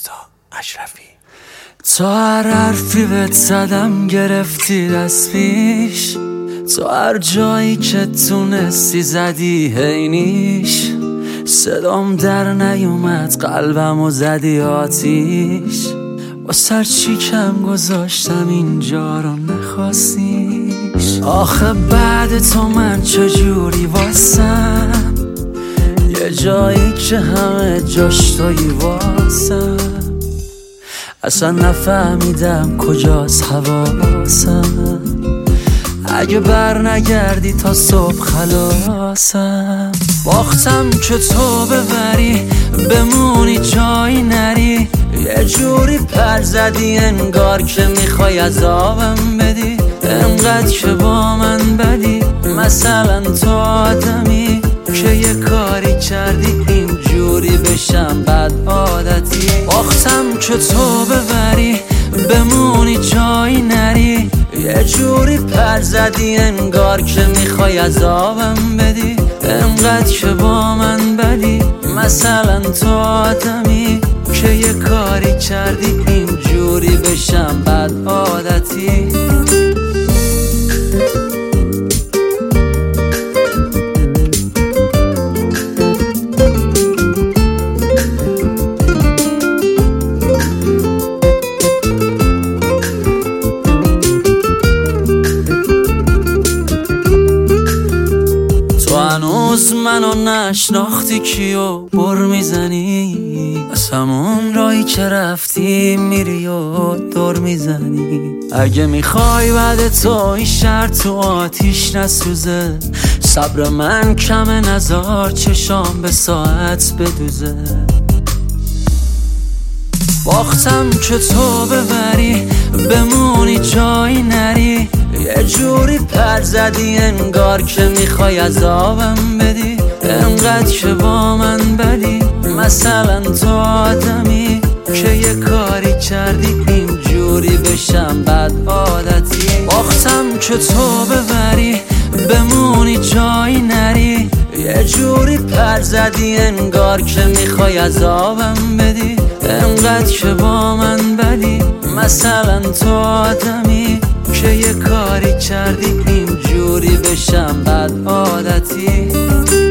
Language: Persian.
رضا اشرفی. تو هر حرفی بهت زدم گرفتی دست پیش، تو هر جایی که تونستی زدی هینیش، صدام در نیومد قلبمو زدی آتیش، با سر چی کم گذاشتم اینجا رو نخواستیش. آخه بعد تو من چجوری واسم، یه جایی که همه جاش تویی واسم، اصلا نفهمیدم کجاست حواسم، اگه بر نگردی تا صبح خلاصم. باختم که تو ببری بمونی جایی نری، یه جوری پر زدی انگار که میخوای عذابم بدی، انقدر که با من بدی، مثلا تو آدمی که یه کاری کردی اینجوری بشم بد عادتی. باختم که تو ببری بمونی جایی نری، یه جوری پر زدی انگار که میخوای عذابم بدی، انقدر که با من بدی، مثلا تو آدمی که یه کاری کردی اینجوری بشم بد عادتی. هنوز منو نشناختی کیو بر میزنی، از همون راهی که رفتی میری و دور میزنی. اگه میخوای بعد تو این شهر تو آتیش نسوزه، صبر من کمه نزار چشام به ساعت بدوزه. باختم که تو ببری بمونی جایی نری، یه جوری پر زدی انگار که میخوای عذابم بدی، انقدر که با من بدی، مثلا تو آدمی که یه کاری کردی اینجوری بشم بد عادتی. باختم که تو ببری بمونی جایی نری، یه جوری پر زدی انگار که میخوای عذابم بدی، انقدر که با من بدی، مثلا تو آدمی که یه کاری کردی اینجوری بشم بد عادتی.